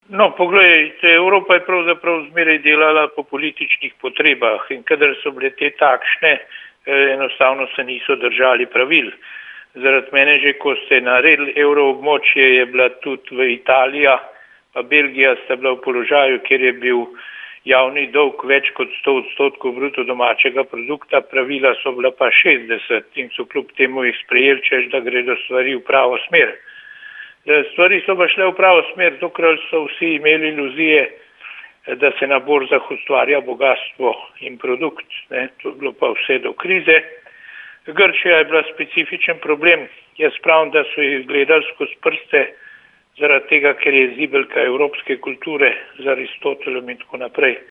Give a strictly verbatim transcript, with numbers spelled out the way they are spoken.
No, pogledajte, Evropa je pravzaprav zmeraj delala po političnih potrebah in kadar so bile te takšne, enostavno se niso držali pravil. Zaradi mene že, ko ste naredili evroobmočje, je bila tudi v Italija, pa Belgija sta bila v položaju, kjer je bil javni dolg več kot sto odstotkov bruto domačega produkta, pravila so bila pa šestdeset in so kljub temu jih sprejeli, češ da gredo stvari v pravo smer. Stvari so pa šle v pravo smer, dokler so vsi imeli iluzije, da se na borzah ustvarja bogatstvo in produkt. Ne? To je bilo pa vse do krize. Grčija je bila specifičen problem. Jaz pravim, da so jih gledali skozi prste zaradi tega, ker je zibelka evropske kulture z Aristotelom in tako naprej.